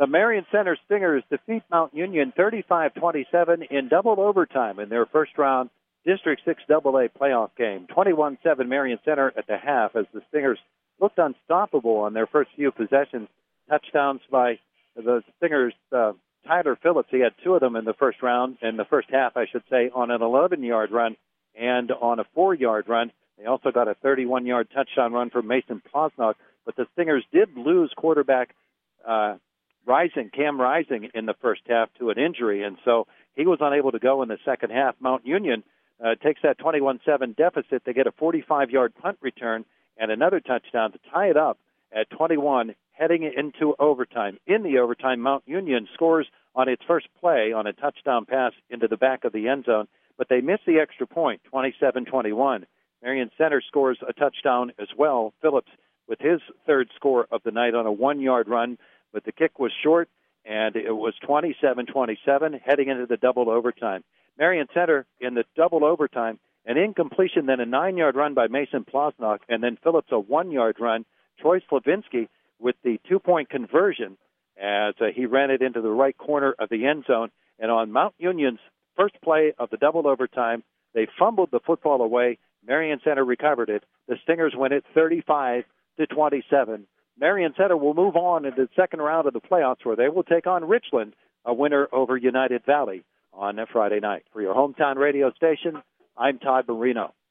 The Marion Center Stingers defeat Mount Union 35-27 in double overtime in their first round District 6 AA playoff game. 21-7 Marion Center at the half as the Stingers looked unstoppable on their first few possessions. Touchdowns by the Stingers, Tyler Phillips. He had two of them in the first half, I should say, on an 11-yard run and on a 4-yard run. They also got a 31-yard touchdown run from Mason Plosnock, but the Stingers did lose quarterback Cam Rising in the first half to an injury, and so he was unable to go in the second half. Mount Union takes that 21-7 deficit. They get a 45-yard punt return and another touchdown to tie it up at 21 heading into overtime. In the overtime, Mount Union scores on its first play on a touchdown pass into the back of the end zone, but they miss the extra point, 27-21. Marion Center scores a touchdown as well. Phillips with his third score of the night on a 1-yard run, but the kick was short, and it was 27-27 heading into the double overtime. Marion Center in the double overtime, an incompletion, then a 9-yard run by Mason Plosnock, and then Phillips a 1-yard run. Troy Slavinsky with the 2-point conversion as he ran it into the right corner of the end zone. And on Mount Union's first play of the double overtime, they fumbled the football away. Marion Center recovered it. The Stingers win it 35-27. Marion Center will move on into the second round of the playoffs where they will take on Richland, a winner over United Valley on a Friday night. For your hometown radio station, I'm Todd Marino.